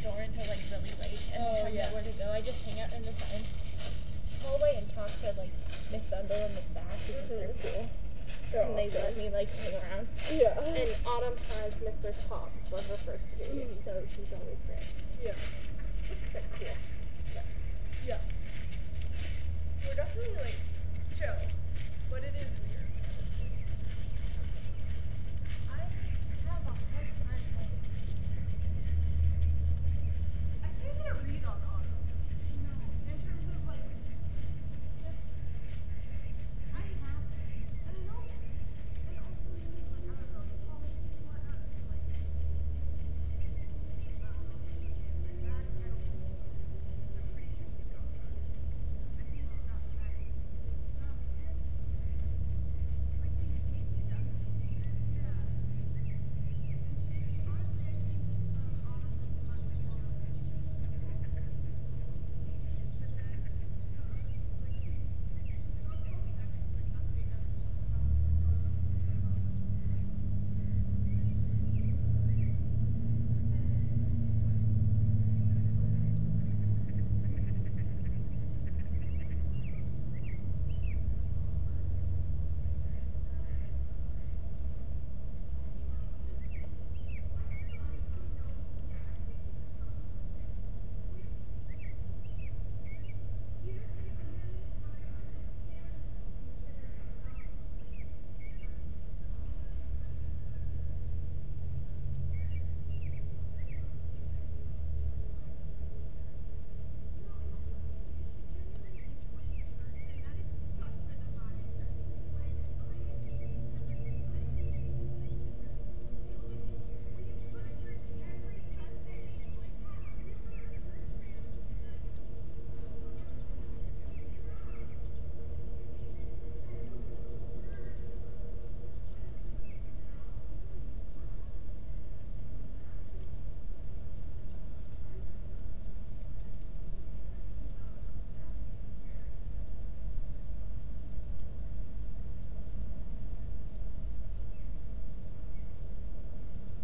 door until like really late and know where to go. I just hang out in the science hallway and talk to like Miss Bundle and Miss Bass because they're cool. And they let me like hang around. Yeah. And Autumn has Mr. Top for her first period, so she's always there. Yeah. That's cool. Yeah. We're definitely like chill, but it is weird.